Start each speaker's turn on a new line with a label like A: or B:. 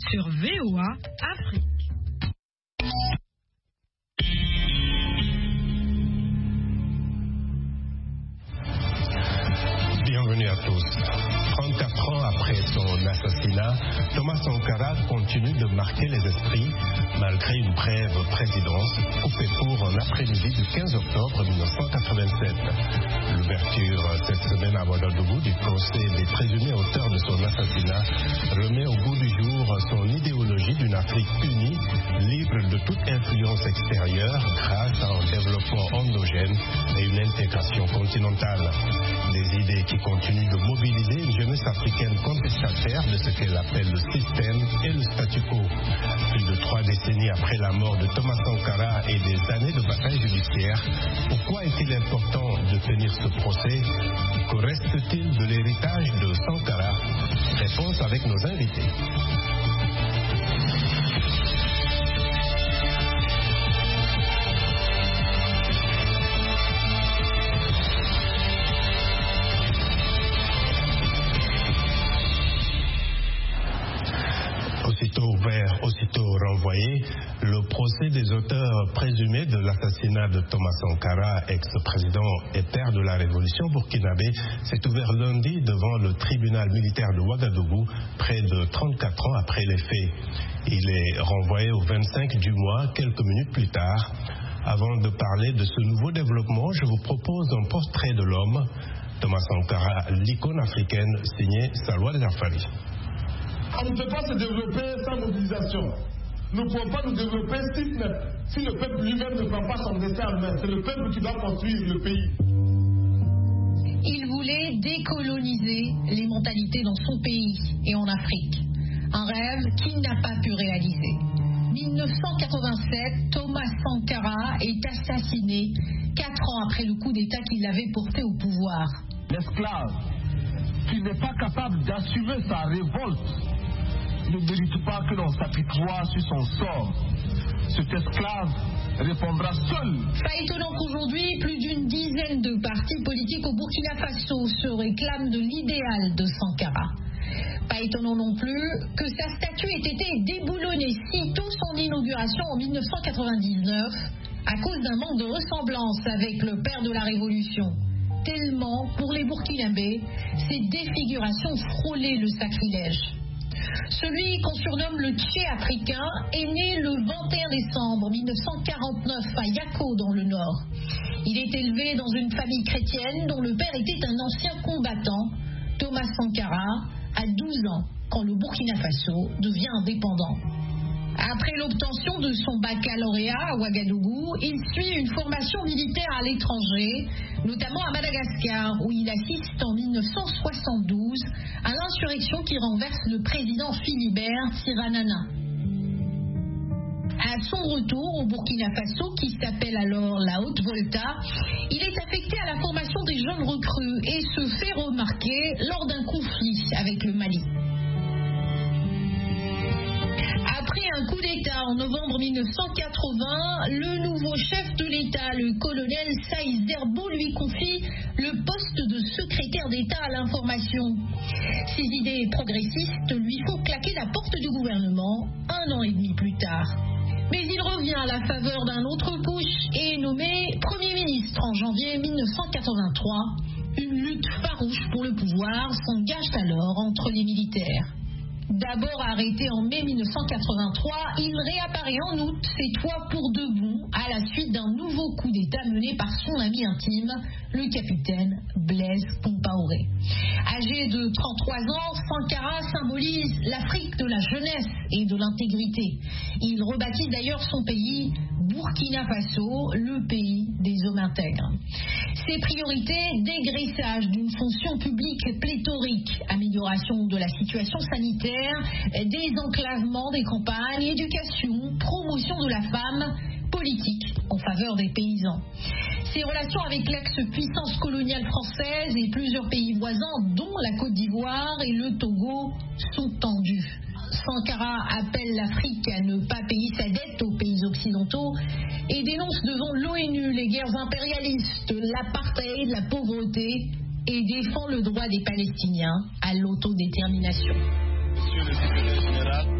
A: sur VOA Afrique.
B: Bienvenue à tous. 34 ans après son assassinat, Thomas Sankara continue de marquer les esprits malgré une brève présidence coupée pour un après-midi du 15 octobre 1987. L'ouverture cette semaine à Ouagadougou du procès des présumés auteurs de son assassinat remet au goût du jour son idéologie d'une Afrique unie, libre de toute influence extérieure grâce à un développement endogène et une intégration continentale. Des idées qui continuent de mobiliser une jeunesse africaine contestataire de ce qu'elle appelle le système et le statu quo. Plus de 3 décennies après la mort de Thomas Sankara et des années de bataille judiciaire, pourquoi est-il important de tenir ce procès? Que reste-t-il de l'héritage de Sankara? Réponse avec nos invités. Aussitôt ouvert, aussitôt renvoyé, le procès des auteurs présumés de l'assassinat de Thomas Sankara, ex-président et père de la révolution burkinabé, s'est ouvert lundi devant le tribunal militaire de Ouagadougou, près de 34 ans après les faits. Il est renvoyé au 25 du mois, quelques minutes plus tard. Avant de parler de ce nouveau développement, je vous propose un portrait de l'homme, Thomas Sankara, l'icône africaine, signé Salwa Jafari.
C: On ne peut pas se développer sans mobilisation. Nous ne pouvons pas nous développer si le peuple lui-même ne prend pas son destin en main. C'est le peuple qui doit construire le pays.
D: Il voulait décoloniser les mentalités dans son pays et en Afrique. Un rêve qu'il n'a pas pu réaliser. 1987, Thomas Sankara est assassiné 4 ans après le coup d'État qui l'avait porté au pouvoir.
E: L'esclave qui n'est pas capable d'assumer sa révolte ne mérite pas que l'on s'apitoie sur son sort. Cet esclave répondra seul.
D: Pas étonnant qu'aujourd'hui, plus d'une dizaine de partis politiques au Burkina Faso se réclament de l'idéal de Sankara. Pas étonnant non plus que sa statue ait été déboulonnée sitôt son inauguration en 1999 à cause d'un manque de ressemblance avec le père de la Révolution. Tellement, pour les Burkinabés, ces défigurations frôlaient le sacrilège. Celui qu'on surnomme le Tché africain est né le 21 décembre 1949 à Yako dans le Nord. Il est élevé dans une famille chrétienne dont le père était un ancien combattant. Thomas Sankara a 12 ans quand le Burkina Faso devient indépendant. Après l'obtention de son baccalauréat à Ouagadougou, il suit une formation militaire à l'étranger, notamment à Madagascar, où il assiste en 1972 à l'insurrection qui renverse le président Philibert Tsiranana. À son retour au Burkina Faso, qui s'appelle alors la Haute-Volta, il est affecté à la formation des jeunes recrues et se fait remarquer lors d'un conflit avec le Mali. Après un coup d'État en novembre 1980, le nouveau chef de l'État, le colonel Saïs Zerbo, lui confie le poste de secrétaire d'État à l'information. Ses idées progressistes lui font claquer la porte du gouvernement 1 an et demi plus tard. Mais il revient à la faveur d'un autre push et est nommé Premier ministre en janvier 1983. Une lutte farouche pour le pouvoir s'engage alors entre les militaires. D'abord arrêté en mai 1983, il réapparaît en août, cette fois pour de bon, à la suite d'un nouveau coup d'État mené par son ami intime, le capitaine Blaise Compaoré. Âgé de 33 ans, Sankara symbolise l'Afrique de la jeunesse et de l'intégrité. Il rebaptise d'ailleurs son pays Burkina Faso, le pays des hommes intègres. Ses priorités, dégraissage d'une fonction publique pléthorique, amélioration de la situation sanitaire, désenclavement des campagnes, éducation, promotion de la femme, politique en faveur des paysans. Ses relations avec l'ex-puissance coloniale française et plusieurs pays voisins, dont la Côte d'Ivoire et le Togo, sont tendues. Sankara appelle l'Afrique à ne pas payer sa dette aux pays occidentaux et dénonce devant l'ONU les guerres impérialistes, l'apartheid, la pauvreté et défend le droit des Palestiniens à l'autodétermination.
F: Monsieur le secrétaire général,